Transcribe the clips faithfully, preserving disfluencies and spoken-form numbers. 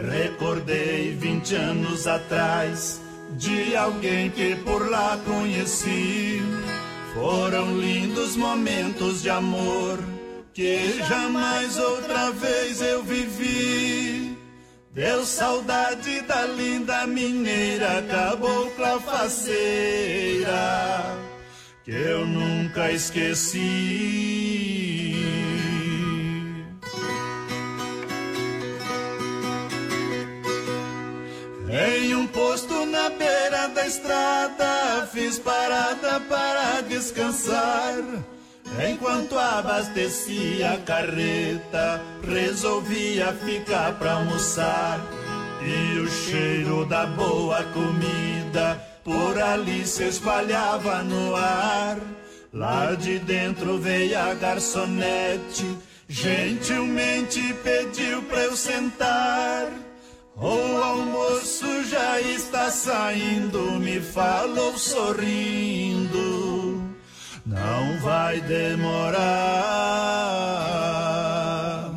Recordei vinte anos atrás de alguém que por lá conheci. Foram lindos momentos de amor que jamais outra vez eu vivi. Deu saudade da linda mineira, cabocla faceira, que eu nunca esqueci. Em um posto na beira da estrada, fiz parada para descansar. Enquanto abastecia a carreta, resolvia ficar pra almoçar. E o cheiro da boa comida por ali se espalhava no ar. Lá de dentro veio a garçonete, gentilmente pediu pra eu sentar. O almoço já está saindo, me falou sorrindo. Não vai demorar.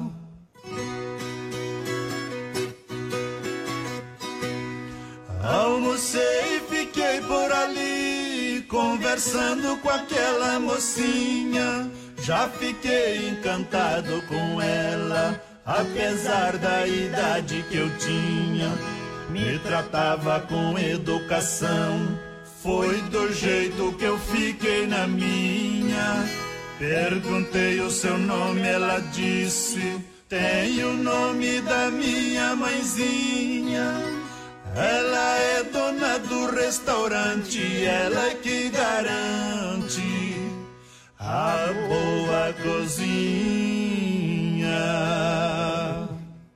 Almocei e fiquei por ali, conversando com aquela mocinha. Já fiquei encantado com ela, apesar da idade que eu tinha. Me tratava com educação, foi do jeito que eu fiquei na minha. Perguntei o seu nome, ela disse: tem o nome da minha mãezinha. Ela é dona do restaurante, ela é que garante a boa cozinha.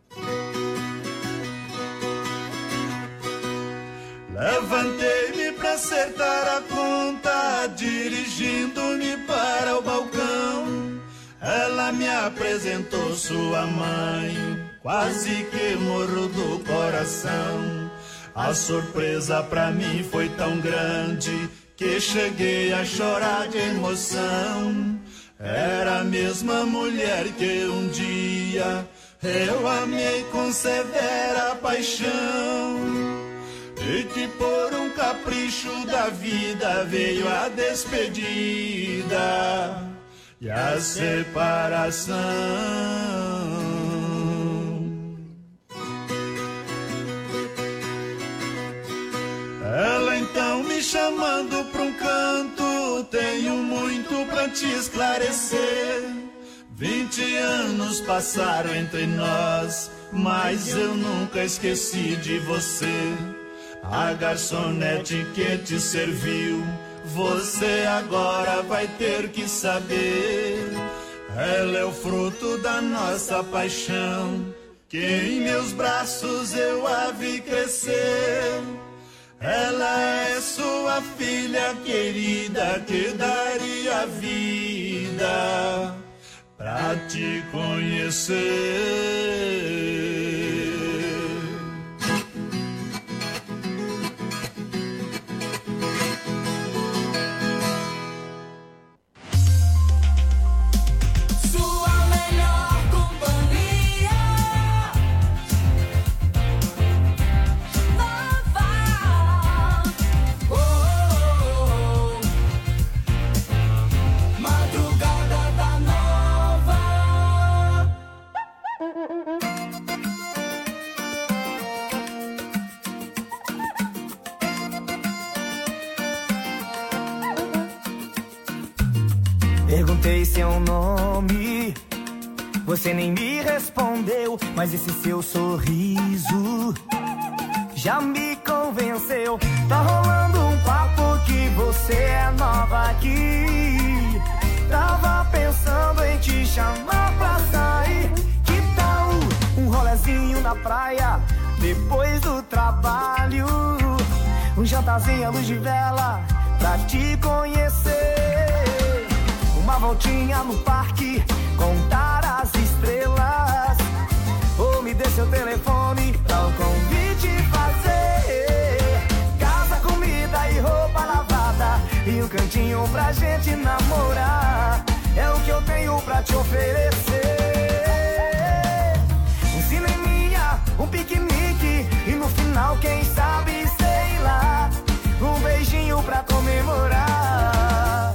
Levantei-me pra acertar a conta, dirigindo-me para o balcão. Ela me apresentou sua mãe, quase que morro do coração. A surpresa pra mim foi tão grande que cheguei a chorar de emoção. Era a mesma mulher que um dia eu amei com severa paixão, e que por um capricho da vida veio a despedida e a separação. Ela então me chamando pra um canto: tenho muito pra te esclarecer. Vinte anos passaram entre nós, mas eu nunca esqueci de você. A garçonete que te serviu, você agora vai ter que saber. Ela é o fruto da nossa paixão, que em meus braços eu a vi crescer. Ela é sua filha querida, que daria a vida pra te conhecer. Perguntei seu nome, você nem me respondeu, mas esse seu sorriso já me convenceu. Tá rolando um papo que você é nova aqui. Tava pensando em te chamar pra sair. Que tal um rolezinho na praia depois do trabalho? Um jantarzinho à luz de vela pra te conhecer. Uma voltinha no parque, contar as estrelas. Ou me dê seu telefone pra o convite fazer. Casa, comida e roupa lavada, e um cantinho pra gente namorar. É o que eu tenho pra te oferecer. Um cineminha, um piquenique, final, quem sabe, sei lá, um beijinho pra comemorar.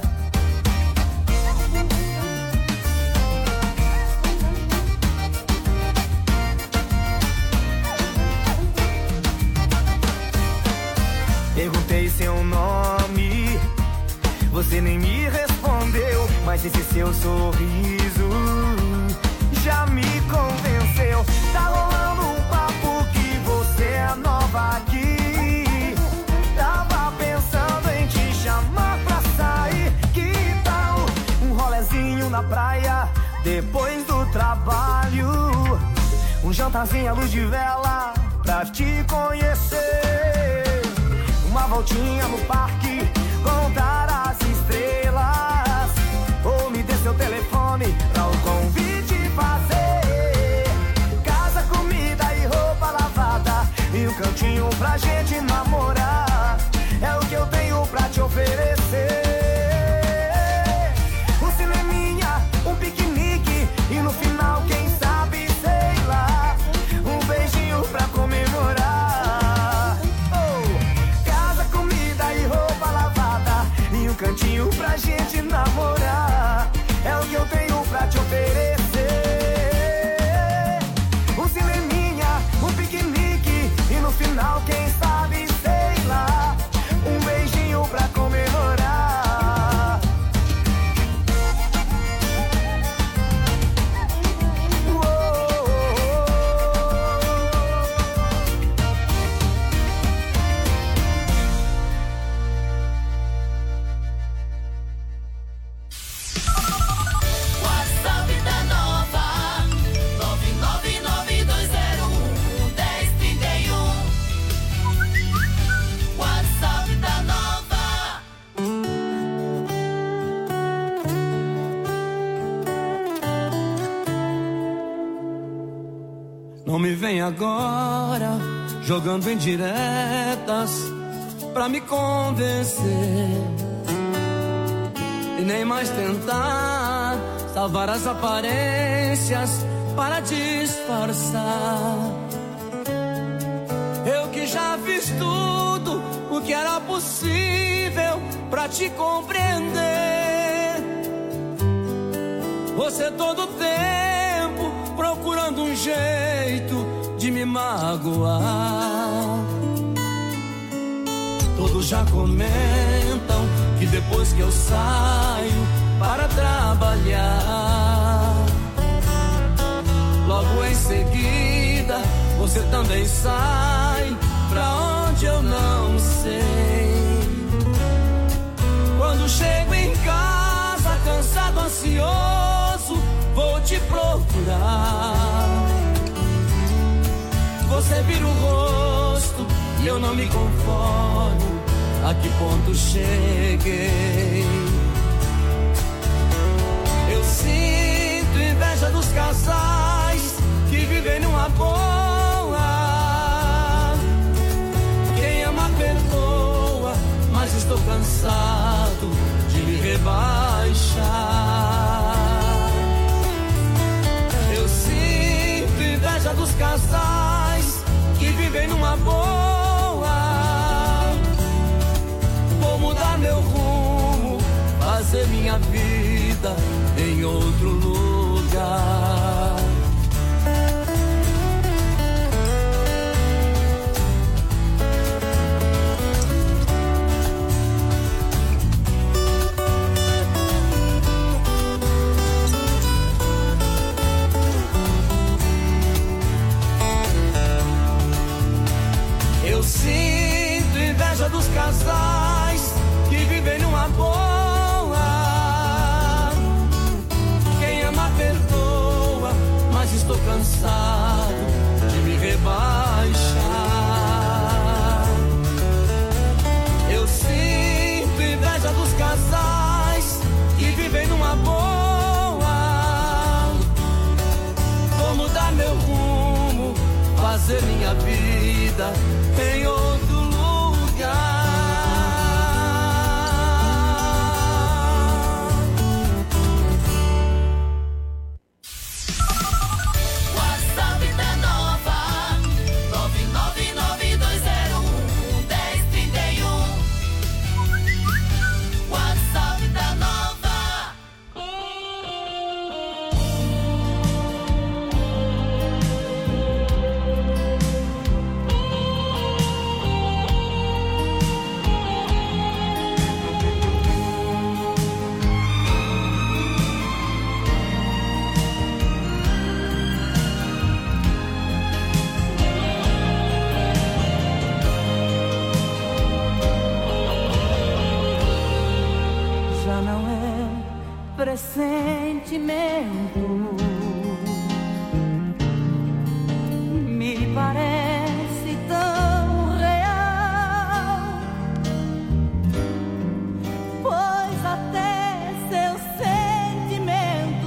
Perguntei seu nome, você nem me respondeu, mas esse seu sorriso já me convenceu. Tá rolando um papo que você é nova aqui. Tava pensando em te chamar pra sair. Que tal um rolezinho na praia depois do trabalho? Um jantarzinho à luz de vela pra te conhecer. Uma voltinha no parque, contar as estrelas. Ou me dê seu telefone pra o convite fazer. Casa, comida e roupa lavada, e um cantinho pra gente namorar. É o que eu tenho pra te oferecer. Um cineminha, um piquenique, e no final, quem sabe, sei lá, um beijinho pra comemorar. Oh, casa, comida e roupa lavada, e um cantinho pra gente namorar. É o que eu tenho pra te oferecer. Um cineminha, um piquenique, e no final, quem sabe, sei lá, um beijinho pra comemorar. Não me vem agora jogando indiretas pra me convencer, e nem mais tentar salvar as aparências para disfarçar. Eu que já fiz tudo o que era possível pra te compreender. Você todo tempo procurando um jeito de me magoar. Todos já comentam que depois que eu saio para trabalhar, logo em seguida você também sai pra onde eu não sei. Quando chego em casa cansado, ansioso, vou te procurar. Você vira o rosto e eu não me conformo. A que ponto cheguei? Eu sinto inveja dos casais que vivem numa boa. Quem ama perdoa, mas estou cansado de me rebaixar. Eu sinto inveja dos casais que vivem numa boa. Vou mudar meu rumo, fazer minha vida em outro lugar. Eu sinto inveja dos casais que vivem numa boa. Quem ama perdoa, mas estou cansado de me rebaixar. Eu sinto inveja dos casais que vivem numa boa. Vou mudar meu rumo, fazer minha vida em outro lugar. WhatsApp da Nova nove nove nove dois pressentimento me parece tão real, pois até seu sentimento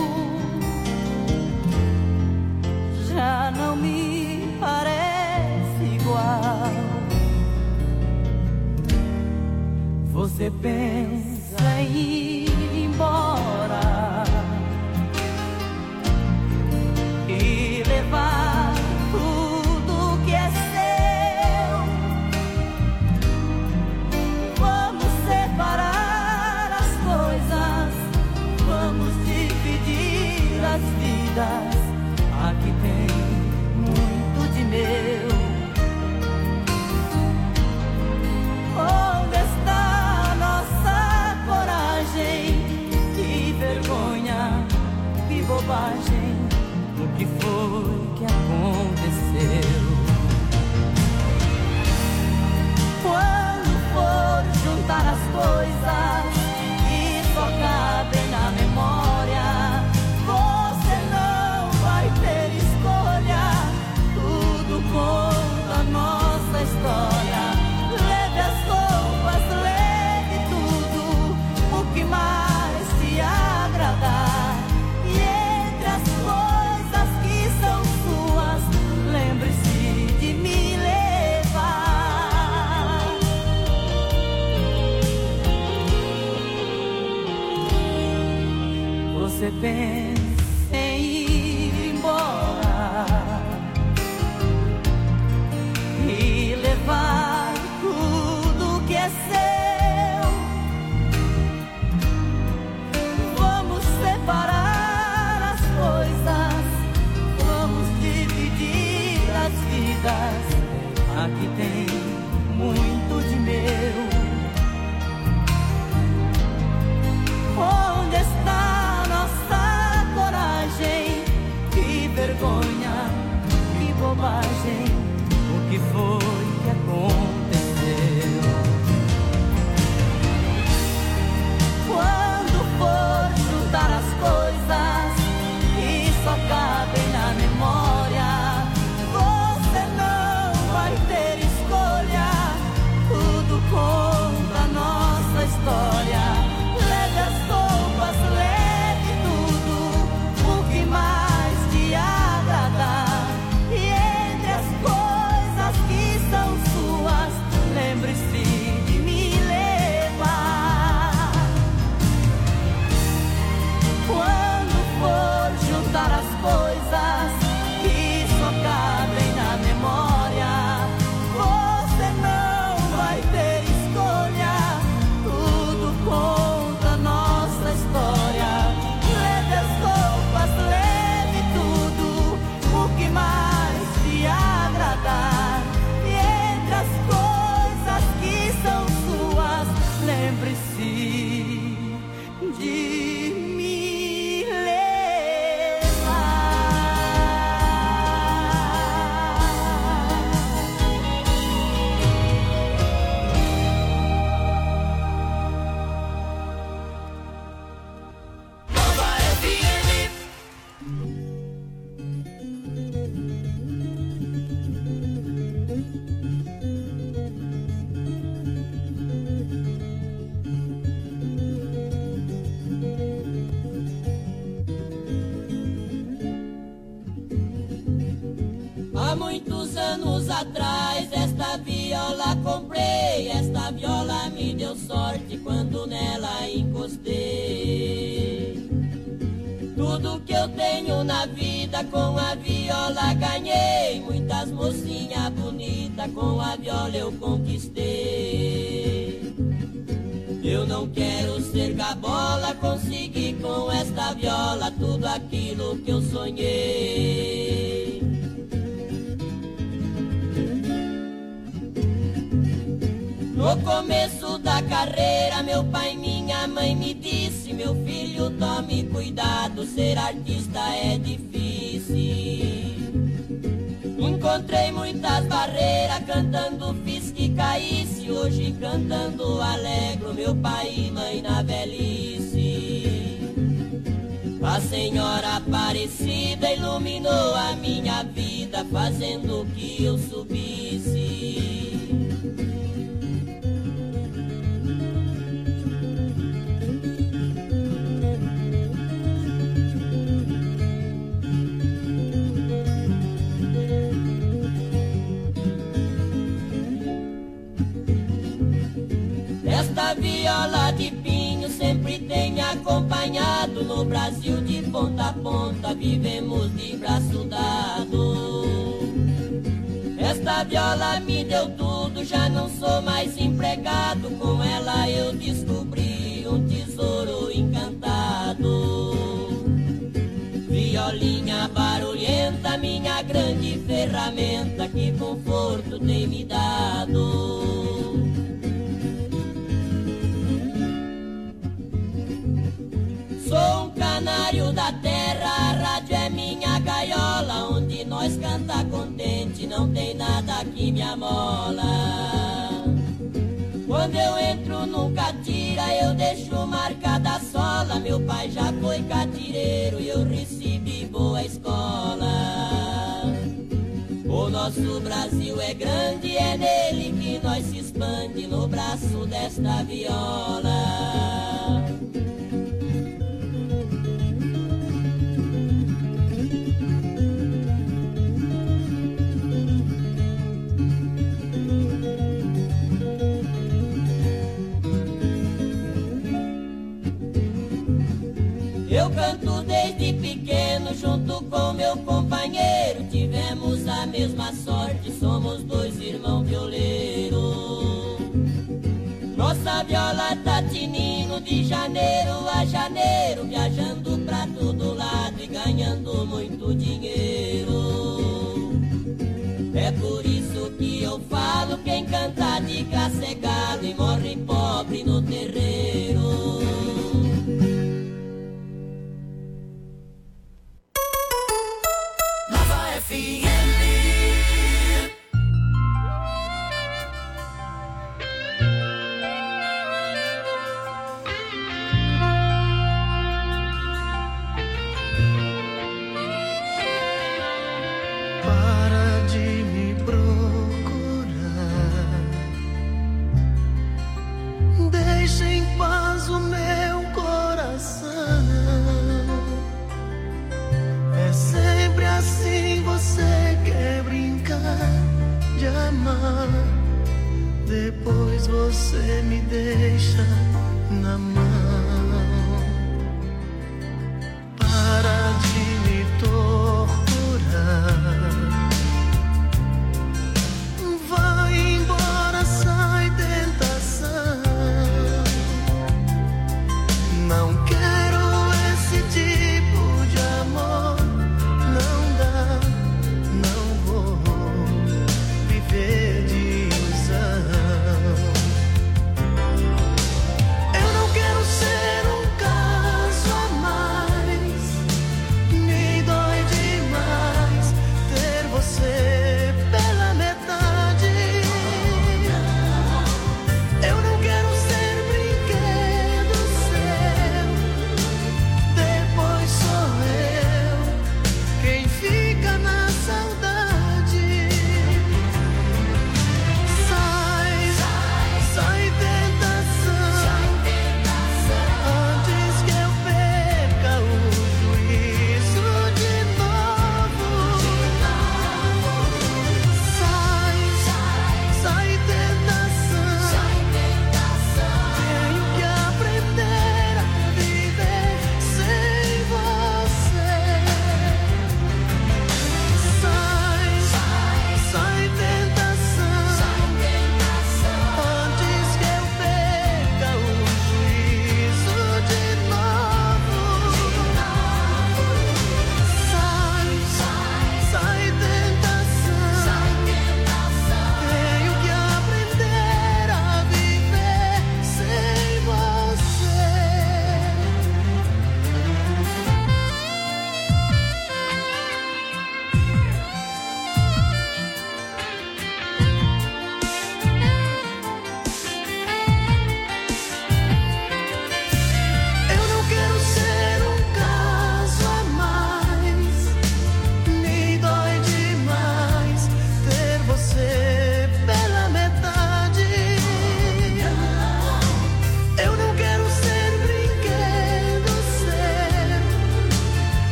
já não me parece igual. Você pensa em ir embora e levar tudo que é seu. Vamos separar as coisas, vamos dividir as vidas. Aqui tem muito de meu. Onde está nossa coragem? Que vergonha, que bobagem. O que foi que aconteceu? Quando for juntar as coisas que só cabem na memória, você não vai ter escolha. Tudo conta a nossa história. Leve as roupas, leve tudo, o que mais te agradar. E entre as coisas que são suas, lembre-se de me levar. Você pensa em ir embora e levar tudo que é seu. Vamos separar as coisas, vamos dividir as vidas. Aqui tem muito de meu. Onde está nossa coragem? Que vergonha, que bobagem. O que foi que aconteceu? Quando for juntar as coisas que só cabem na memória, você não vai ter escolha. Tudo conta a nossa história. Leve as roupas, leve tudo, o que mais te agradar. E entre as coisas que são suas, lembre-se de me levar. Quando for juntar as coisas que só cabem na memória, você não vai ter escolha. Tudo conta a nossa história. Leve as roupas, leve tudo, o que mais te agradar. E entre as coisas que são suas, lembre-se de me Há muitos anos atrás esta viola comprei. Esta viola me deu sorte quando nela encostei. Tudo que eu tenho na vida com a viola ganhei. Muitas mocinhas bonitas com a viola eu conquistei. Eu não quero ser gabola, consegui com esta viola tudo aquilo que eu sonhei. No começo da carreira, meu pai e minha mãe me disse: meu filho, tome cuidado, ser artista é difícil. Encontrei muitas barreiras, cantando fiz que caísse. Hoje cantando alegro meu pai e mãe na velhice. A Senhora Aparecida iluminou a minha vida, fazendo que eu subisse. Esta viola de pinho sempre tem me acompanhado. No Brasil de ponta a ponta vivemos de braço dado. Esta viola me deu tudo, já não sou mais empregado. Com ela eu descobri um tesouro encantado. Violinha barulhenta, minha grande ferramenta, que conforto tem me dado. Sou um canário da terra, a rádio é minha gaiola, onde nós canta contente, não tem nada que me amola. Quando eu entro num catira, eu deixo marcada a sola. Meu pai já foi catireiro e eu recebi boa escola. O nosso Brasil é grande, é nele que nós se expande, no braço desta viola. Eu canto desde pequeno junto com meu companheiro. Tivemos a mesma sorte, somos dois irmãos violeiros. Nossa viola tá tinindo de janeiro a janeiro, viajando pra todo lado e ganhando muito dinheiro. É por isso que eu falo, quem canta de graça é gado e morre pobre no terreiro. Depois você me deixa na mão. Para de me torturar. Vai embora, sai tentação. Não quero esse tipo de amor. Não dá, não vou viver de ilusão. Eu não quero ser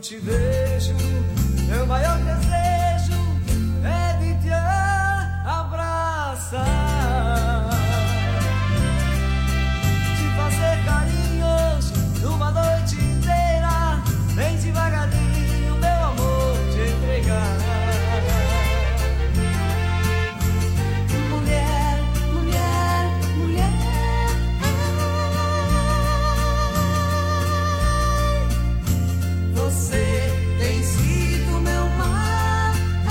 te vejo, meu maior desejo é de te abraçar, te fazer carinhos numa noite inteira, bem devagarinho, meu amor, te entregar. Mulher, mulher, mulher, você tem sido meu mar.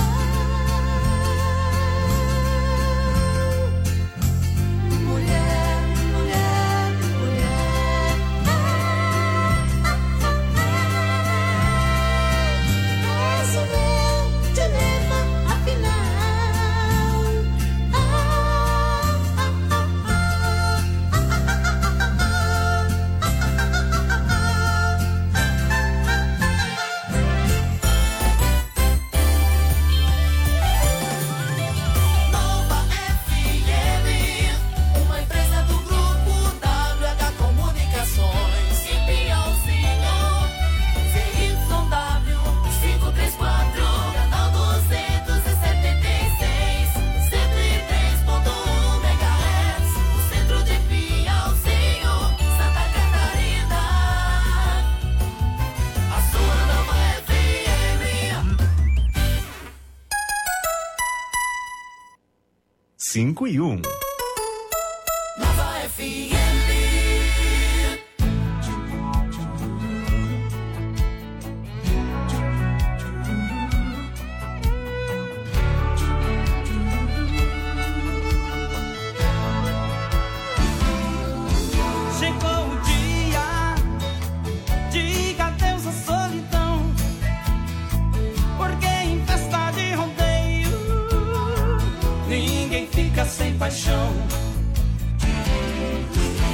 Mulher, mulher, mulher, esse meu dilema afinal. Nova F M, uma empresa do grupo W H Comunicações. Em Piauzinho, Z Y W quinhentos e trinta e quatro, canal duzentos e setenta e seis, cento e três ponto um megahertz, no centro de Piauzinho, Santa Catarina. A sua Nova F M. Cinco e um. Nova F M. Chegou o dia, diga adeus à solidão, porque em festa de rodeio ninguém fica sem paixão.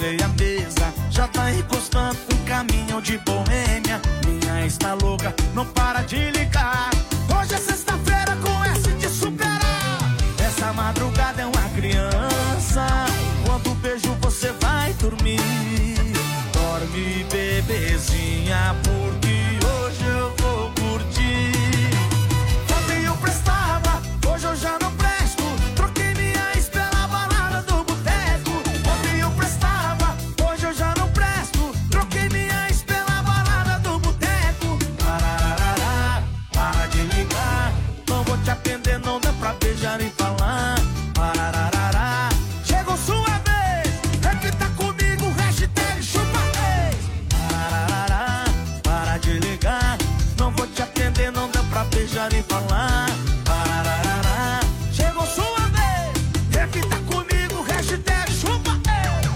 Reservei a mesa, já tá encostando um caminhão de boêmia. Minha ex tá louca, não para de ligar. Hoje é sexta-feira com S de superar. Essa madrugada é uma criança. Quando beijo você vai dormir. Dorme, bebezinha, porque hoje eu vou curtir. Ontem eu prestava, hoje eu já não presto. Troquei minha ex pela balada do boteco. Ontem eu prestava, hoje eu já não presto. Troquei minha ex pela balada do boteco. Parararará, para de ligar. Não vou te atender, não dá pra beijar e falar. Parararará, chegou sua vez. Repita comigo, hashtag chupa ex. Parararará, para de ligar. Não vou te atender, não dá pra beijar e falar. Parararará, chegou sua vez. Repita comigo, hashtag chupa ex.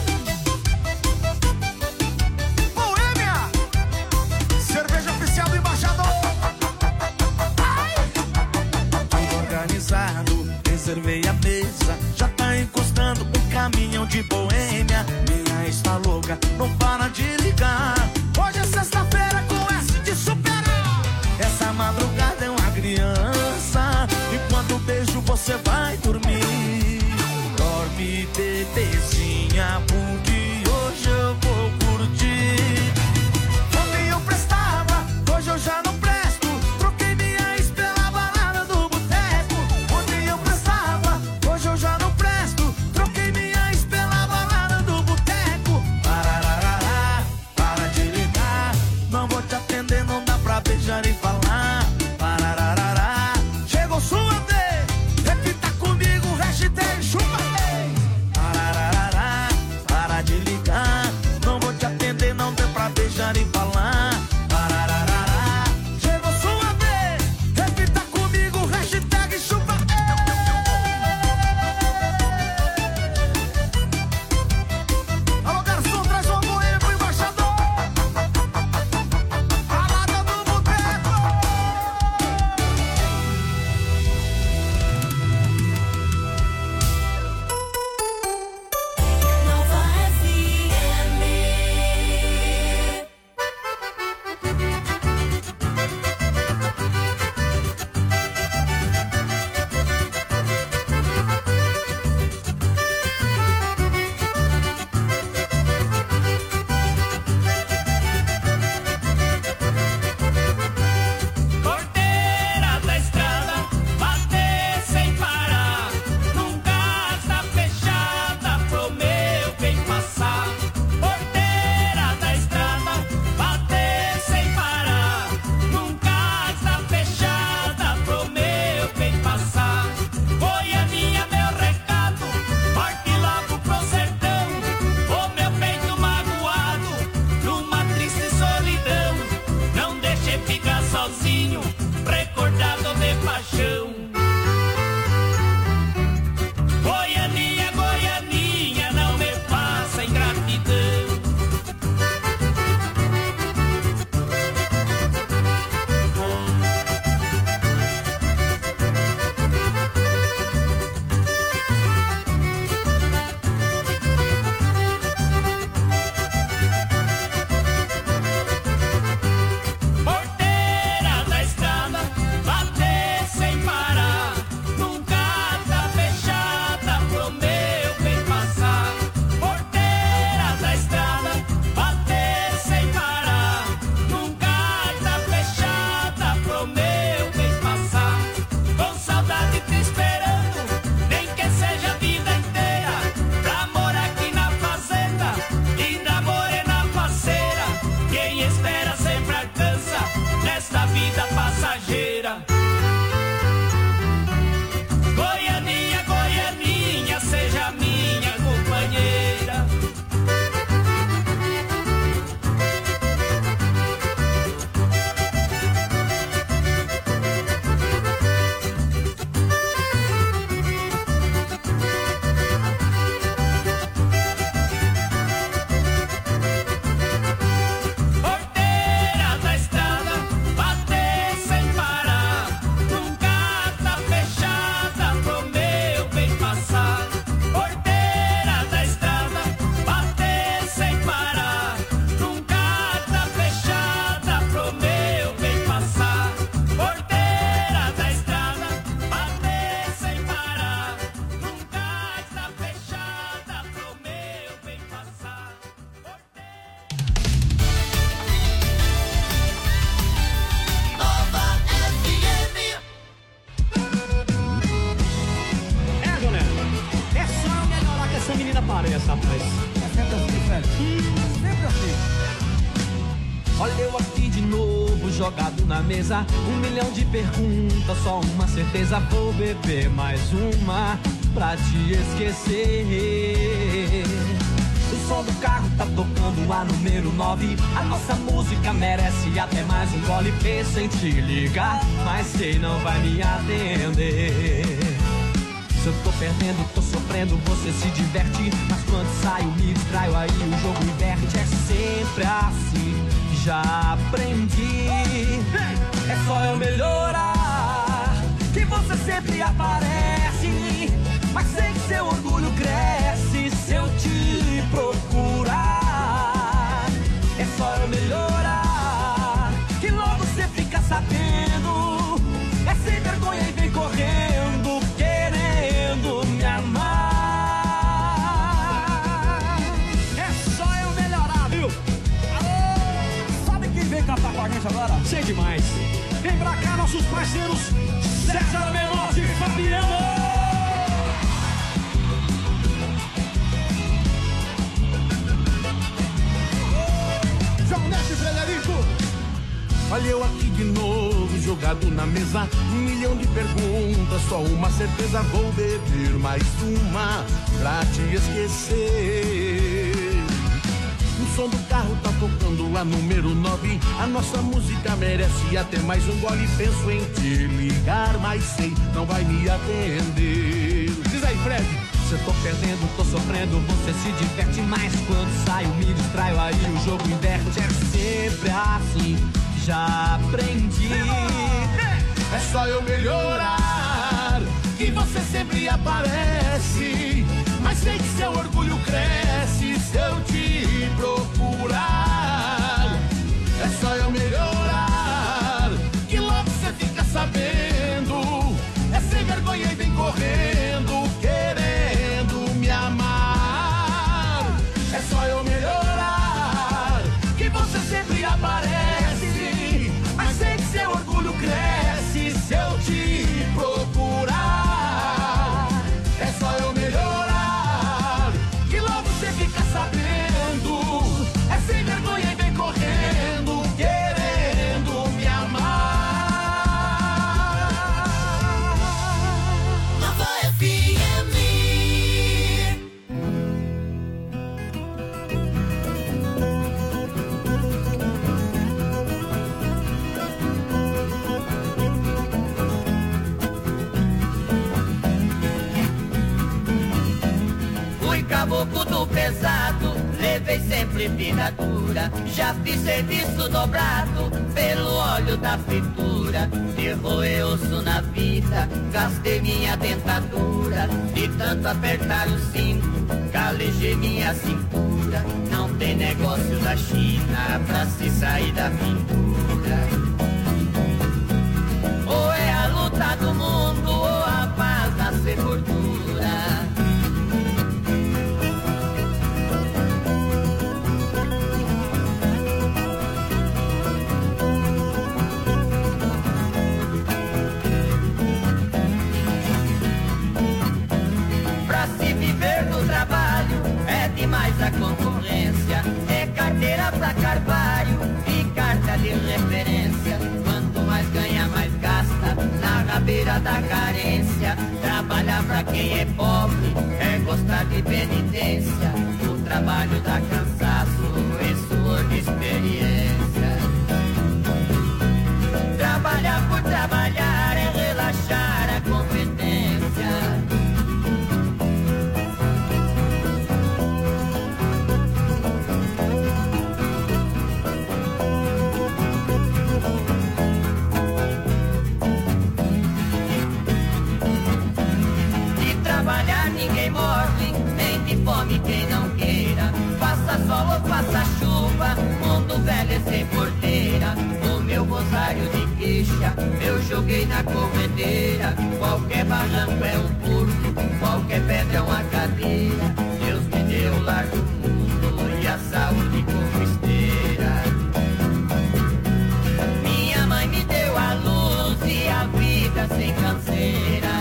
Boêmia, cerveja oficial do embaixador. Tudo organizado, reservei a mesa. Já tá encostando um caminhão de boêmia. Minha ex tá louca, não para de ligar. Hoje é sexta-feira com S de superar. Essa madrugada é uma criança. E quando beijo você vai dormir. Dorme, bebezinha, porque hoje eu vou curtir. Ontem eu prestava, hoje eu já não presto. Troquei minha ex pela balada do boteco. Ontem eu prestava, hoje eu já não presto. Troquei minha ex pela balada do boteco. Parararará, para de ligar. Não vou te atender, não dá pra beijar e falar. Parararará, chegou sua vez. Repita comigo, hashtag chupa ex. Parararará, para de ligar. Não vou te atender, não dá pra beijar e falar. Parararará, chegou sua vez. Repita comigo, hashtag chupa ex. Alô, garçom, traz uma boêmia pro embaixador. Balada do boteco. Nova F M. Porteira da estrada, bater sem parar. Nunca está fechada pro meu bem passar. Porteira da estrada, bater sem parar. Nunca está fechada pro meu bem passar. Goianinha, meu recado, parte logo pro sertão. O meu peito magoado, numa triste solidão. Não deixe ficar sozinho, recordado de paixão. Goianinha, Goianinha, não me faça ingratidão. Porteira da estrada, bater sem parar. jogado na mesa, um milhão de perguntas, só uma certeza, vou beber mais uma pra te esquecer. O som do carro tá tocando a número nove, a nossa música merece até mais um gole. Penso em te ligar, mas sei não vai me atender. Se eu tô perdendo, tô sofrendo, você se diverte, mas quando saio me distraio, aí o jogo inverte. É sempre assim, já aprendi. É só eu melhorar que você sempre aparece, mas sei que seu orgulho cresce se eu te procurar. É só eu melhorar que logo você fica sabendo. É sem vergonha e vem correndo, querendo me amar. É só eu melhorar, viu? Alô! Sabe quem vem cantar com a gente agora? Sei demais. Vem pra cá nossos parceiros César Menotti e Fabiano. Olha eu aqui de novo, jogado na mesa, um milhão de perguntas, só uma certeza, vou beber mais uma pra te esquecer. O som do carro tá tocando a número nove, a nossa música merece até mais um gole. Penso em te ligar, mas sei não vai me atender. Diz aí, Fred. Se eu tô perdendo, tô sofrendo, você se diverte, mas quando saio me distraio, aí o jogo inverte. É sempre assim, já aprendi. É só eu melhorar que você sempre aparece, mas sei que seu orgulho cresce se eu te procurar. É só eu melhorar que logo você fica sabendo. É sem vergonha e vem correndo, querendo me amar. É só eu melhorar que você sempre aparece, mas sei que seu orgulho cresce se eu te procurar. É só eu melhorar que logo você fica sabendo. É sem vergonha e vem correndo, querendo me amar. Nova F M. Fui caboclo do pesado, levei sempre vida dura. Já fiz serviço dobrado pelo óleo da fritura. De roer osso na vida, gastei minha dentadura. De tanto apertar o cinto, calejei minha cintura. Não tem negócio da China pra se sair da pintura. Ou é a luta do mundo, ou a paz da sepultura. Mais a concorrência é carteira pra carvalho e carta de referência. Quanto mais ganha, mais gasta na rabeira da carência. Trabalhar pra quem é pobre é gostar de penitência. O trabalho dá cansaço e suor de experiência. Trabalhar por trabalhar é relaxar a competência. Ninguém morre, nem de fome quem não queira. Faça sol ou faça chuva, mundo velho é sem porteira. O meu rosário de queixa, eu joguei na corredeira. Qualquer barranco é um curso, qualquer pedra é uma cadeira. Deus me deu o lar do mundo e a saúde como esteira. Minha mãe me deu a luz e a vida sem canseira.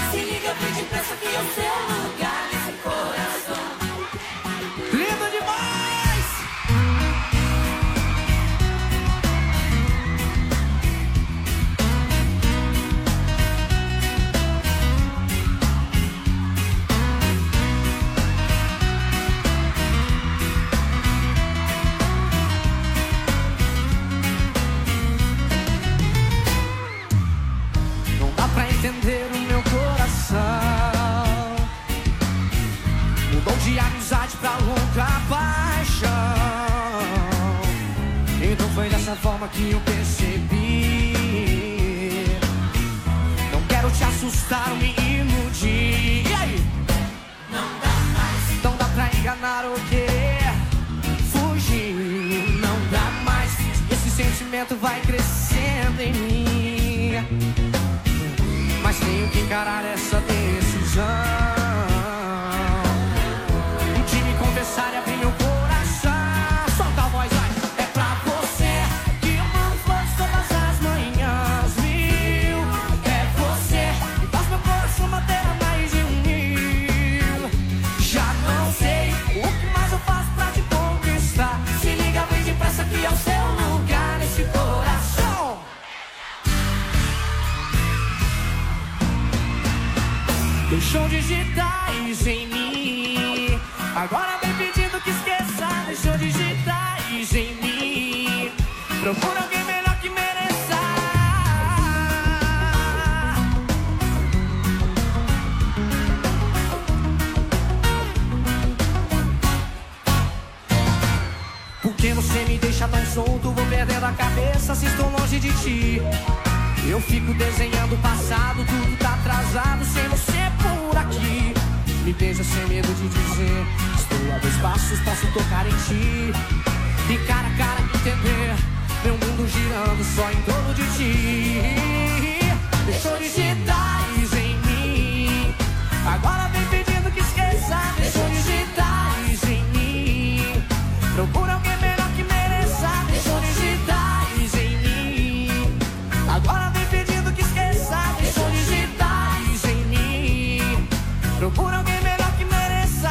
Se liga, vem depressa que é o seu lugar nesse coração. Lindo demais! Não dá pra entender o meu coração. Mudou de amizade pra louca paixão. Então foi dessa forma que eu percebi. Não quero te assustar ou me iludir. E aí? Não dá mais, Não dá pra enganar ou querer fugir. Não dá mais, esse sentimento vai crescendo em mim. Mas tenho que encarar essa decisão de me confessar e abrir meu coração. Solta a voz, vai. É pra você que eu mando flores todas as manhãs, viu? É você que faz meu coração bater a mais de um mil. Já não sei o que mais eu faço pra te conquistar. Se liga, vem depressa que é o seu lugar nesse coração. Deixou digitais em mim. Agora vem pedindo que esqueça. Deixou digitais em mim. Procura alguém melhor que mereça. Porque você me deixa tão solto, vou perdendo a cabeça se estou longe de ti. Eu fico desenhando o passado, tudo tá atrasado, sem você por aqui. Me beija sem medo de dizer, estou a dois passos, posso tocar em ti. E cara a cara entender, meu mundo girando só em torno de ti. Deixou digitais em mim. Agora vem pedindo que esqueça. Deixou digitais em mim. Procura alguém melhor que mereça. Deixou digitais em mim. Agora vem pedindo que esqueça. Deixou digitais em mim. Procura alguém melhor que mereça.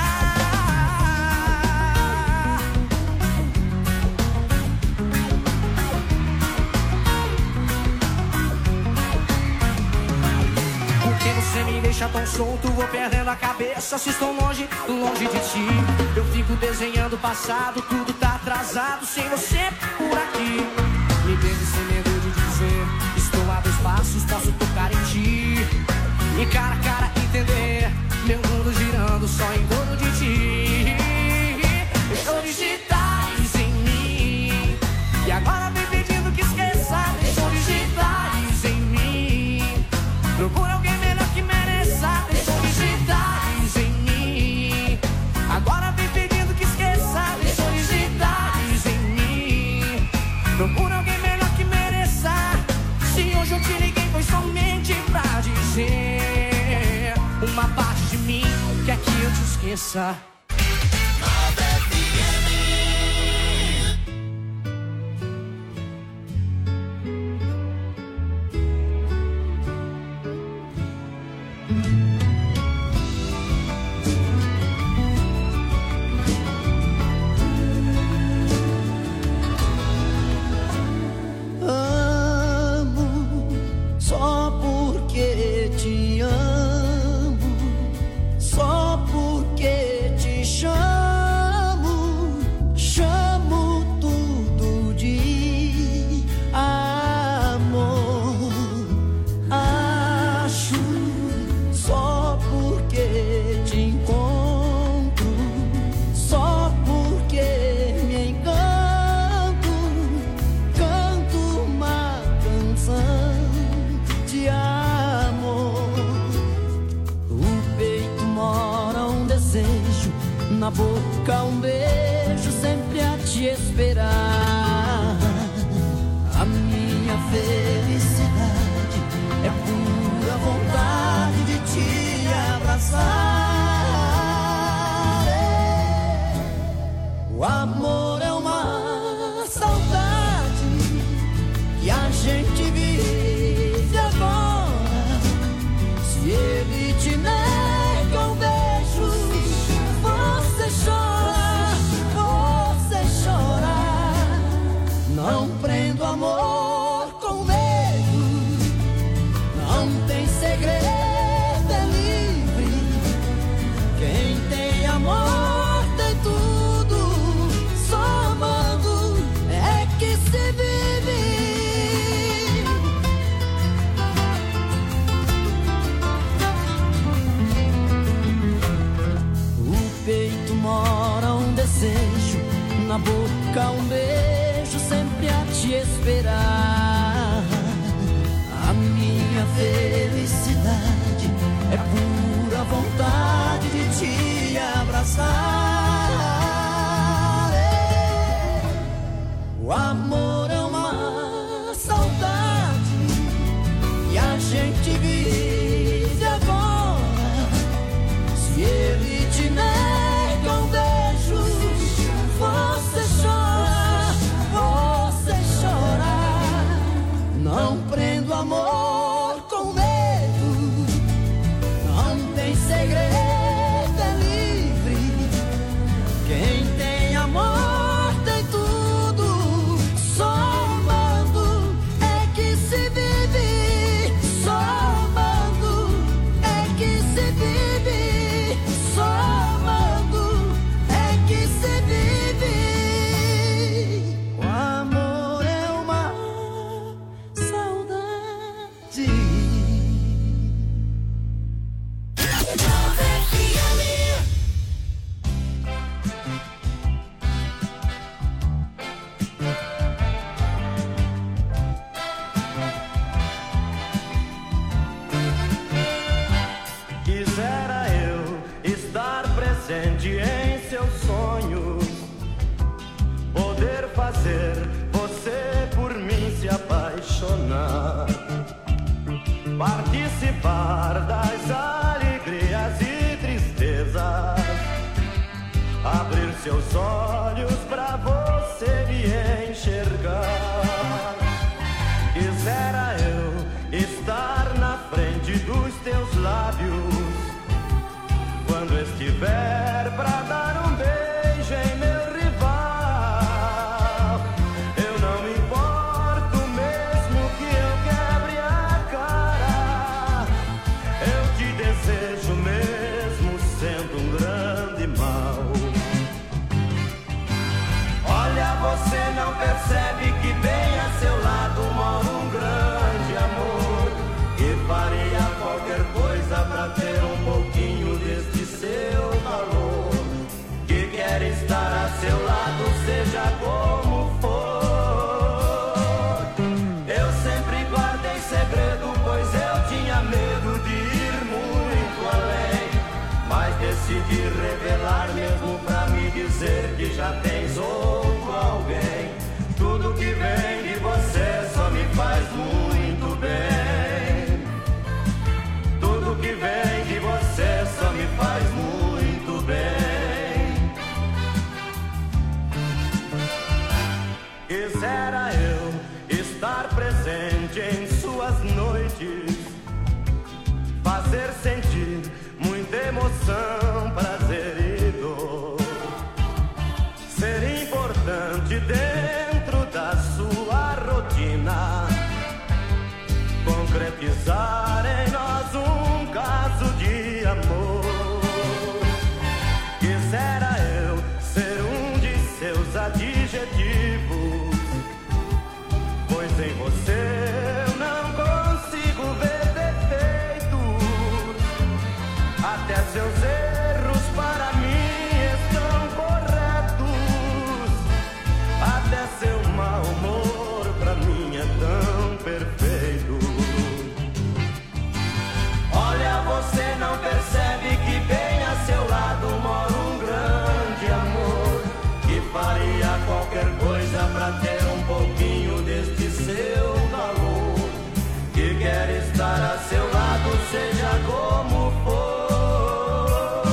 Porque você me deixa tão solto, vou perdendo a cabeça se estou longe, longe de ti. Eu fico desenhando o passado, tudo tá atrasado, sem você por aqui. Me beije sem medo de dizer, estou a dois passos, posso tocar em ti. E cara a cara entender, meu mundo girando só em torno de ti. Deixou digitais em mim. E agora vem pedindo que esqueça. Deixou digitais em mim. Procura alguém melhor que mereça. Deixou digitais em mim. Agora vem pedindo que esqueça. Deixou digitais em mim. Procura alguém melhor que mereça. Se hoje eu te liguei foi somente pra dizer uma parte de mim quer que eu te esqueça. Amo só porque te amo, só porque te chamo, chamo tudo de amor. Acho só porque te encontro, só porque me encanto, canto uma canção de amor. O peito mora um desejo, na boca um beijo, sempre a te esperar. A minha felicidade é pura vontade de te abraçar. O amor é uma saudade que a gente vive agora. Se ele desejo, na boca um beijo, sempre a te esperar. A minha felicidade é pura vontade de te abraçar. O amor é uma saudade e a gente vive agora. Se ele te nega um beijo, você chora, você chora. Não prendo amor com medo, não tem segredo, é livre. Quem tem amor tem tudo, só amando é que se vive. Só amando é que se vive. Só amando é que se vive. O amor é uma saudade. Quisera eu estar presente em seus sonhos, poder fazer você por mim se apaixonar, participar das alegrias e tristezas, abrir seus olhos pra você me enxergar. Quisera eu estar na frente dos teus lábios, quando estiver pra dar um beijo em meu rival. Eu não me importo mesmo que eu quebre a cara, eu te desejo mesmo sendo um grande mal. Olha, você não percebe que bem a seu lado mora um grande amor, que faria qualquer coisa pra ter um pouquinho deste seu valor, que quer estar a seu lado, seja como for. Eu sempre guardei segredo, pois eu tinha medo de ir muito além, mas decidi revelar mesmo pra me dizer que já tens outro alguém. Tudo que vem de você só me faz muito bem. Tudo que vem de você só me faz muito bem. Quisera eu estar presente em suas noites, fazer sentir muita emoção, prazer e dor, ser importante dentro da sua rotina, concretizar em nós um caso de amor. Quisera eu ser um de seus adjetivos, pois em você eu não consigo ver defeitos. Até seus erros para mim estão corretos, até seu mau humor pra mim é tão perfeito. Olha, você não percebe que bem a seu lado mora um grande amor, que faria qualquer coisa pra ter um pouquinho deste seu valor, que quer estar a seu lado, seja como for.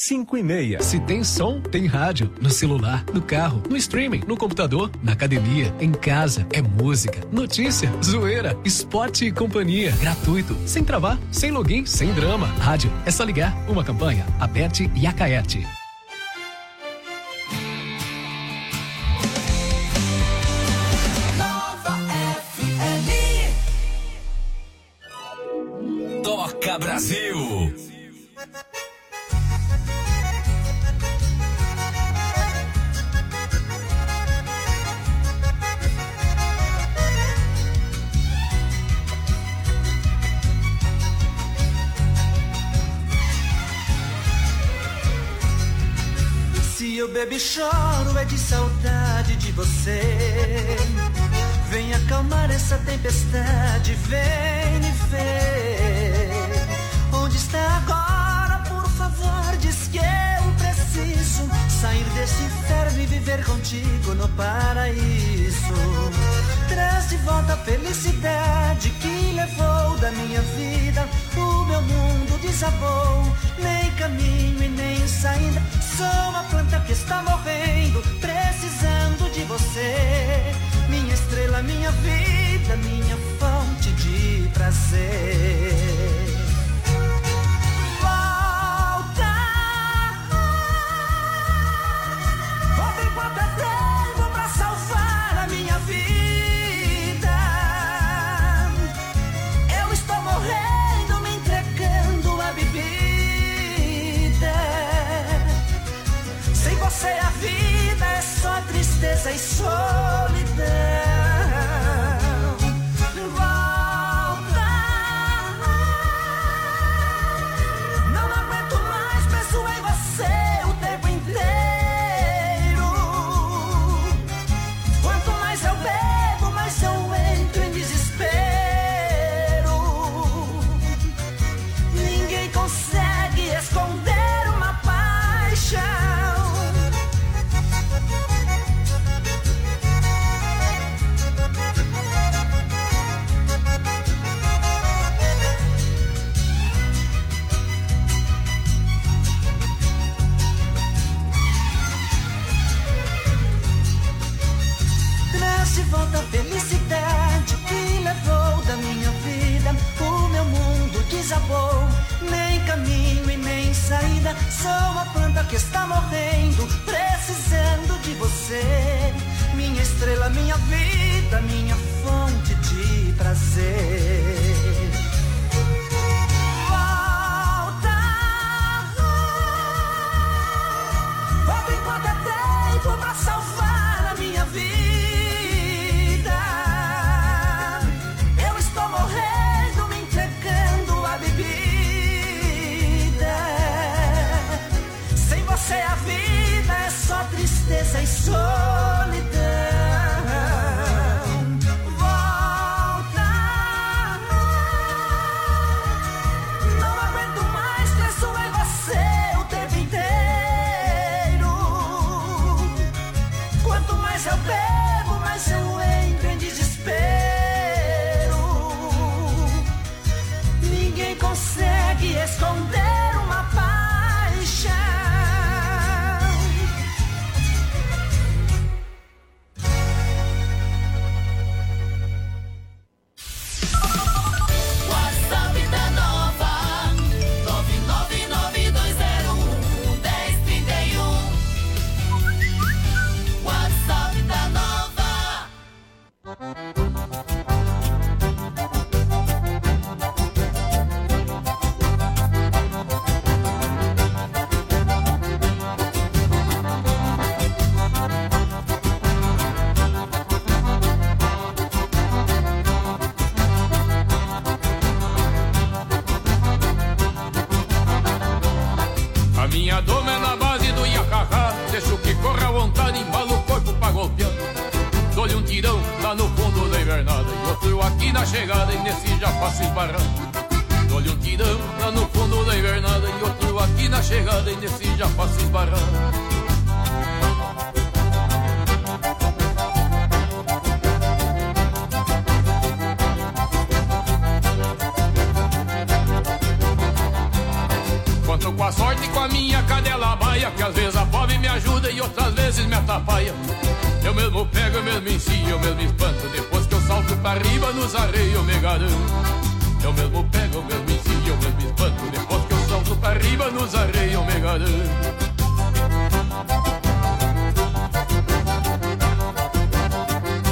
cinco e meia. Se tem som, tem rádio. No celular, no carro, no streaming, no computador, na academia, em casa. É música, notícia, zoeira, esporte e companhia. Gratuito, sem travar, sem login, sem drama. Rádio, é só ligar. Uma campanha, Aberte e Acaerte. Toca Brasil. Se eu bebo e choro é de saudade de você. Vem acalmar essa tempestade, vem me ver. Onde está agora, por favor, diz que eu preciso sair desse inferno e viver contigo no paraíso. Traz de volta a felicidade que levou da minha vida. O meu mundo desabou, nem caminho e nem saída. Sou uma planta que está morrendo, precisando de você. Minha estrela, minha vida, minha fonte de prazer. Volta, volta enquanto é tempo pra salvar a minha vida. Eu estou morrendo, me entregando a bebida. Sem você a vida é só tristeza e solidão. Volta, não aguento mais, penso em você o tempo inteiro. Quanto mais eu bebo, mais eu entro em desespero. Ninguém consegue esconder uma paixão. De volta a felicidade que levou da minha vida. O meu mundo desabou, nem caminho e nem saída. Sou uma planta que está morrendo, precisando de você. Minha estrela, minha vida, minha fonte de prazer. Volta, volta enquanto é tempo pra salvar a minha vida. A vida é só tristeza e solidão. Volta, não aguento mais, penso em você o tempo inteiro. Quanto mais eu bebo, mais eu entro em desespero. Ninguém consegue esconder uma paixão. Minha doma é na base do iacacá, deixo que corra à vontade, embalo o corpo pra golpear. Dou-lhe um tirão lá no fundo da invernada e outro aqui na chegada e nesse já faço esbarrar. Dou-lhe um tirão lá no fundo da invernada e outro aqui na chegada e nesse já faço esbarrar. Conto com a sorte e com a minha cadela na paia. Eu mesmo pego, eu mesmo ensino, eu mesmo espanto. Depois que eu salto pra riba nos arreios eu me garanto. Eu mesmo pego, eu mesmo ensino, eu mesmo espanto. Depois que eu salto pra riba nos arreios eu me garanto.